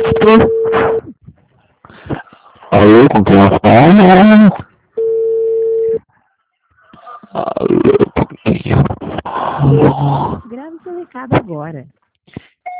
Alô, com quem eu falo? Alô, com quem eu falo? Grave seu recado agora.